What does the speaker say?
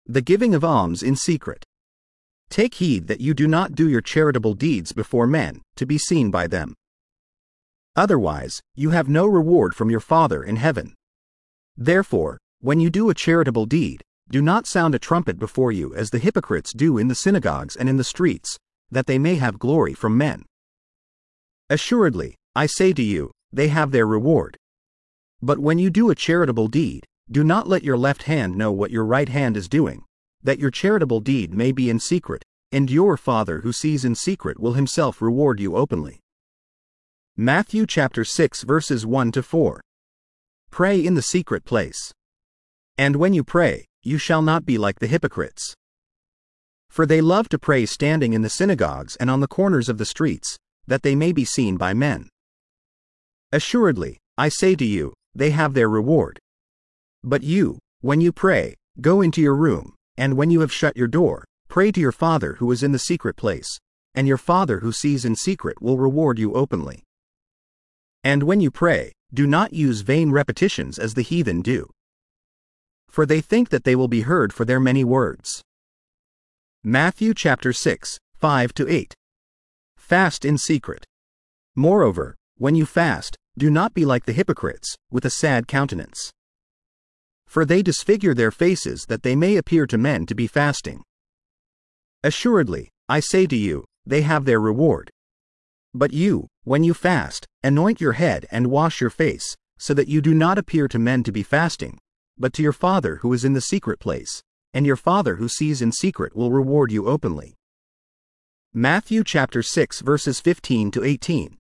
The giving of alms in secret. Take heed that you do not do your charitable deeds before men, to be seen by them. Otherwise, you have no reward from your Father in heaven. Therefore, when you do a charitable deed, do not sound a trumpet before you as the hypocrites do in the synagogues and in the streets, that they may have glory from men. Assuredly, I say to you, they have their reward. But when you do a charitable deed, do not let your left hand know what your right hand is doing, that your charitable deed may be in secret, and your Father who sees in secret will himself reward you openly. Matthew chapter 6 verses 1-4. Pray in the secret place. And when you pray, you shall not be like the hypocrites. For they love to pray standing in the synagogues and on the corners of the streets, that they may be seen by men. Assuredly, I say to you, they have their reward. But you, when you pray, go into your room, and when you have shut your door, pray to your Father who is in the secret place, and your Father who sees in secret will reward you openly. And when you pray, do not use vain repetitions as the heathen do. For they think that they will be heard for their many words. Matthew chapter 6, 5-8. Fast in secret. Moreover, when you fast, do not be like the hypocrites, with a sad countenance. For they disfigure their faces that they may appear to men to be fasting. Assuredly, I say to you, they have their reward. But you, when you fast, anoint your head and wash your face, so that you do not appear to men to be fasting, but to your Father who is in the secret place, and your Father who sees in secret will reward you openly. Matthew chapter 6 verses 15-18.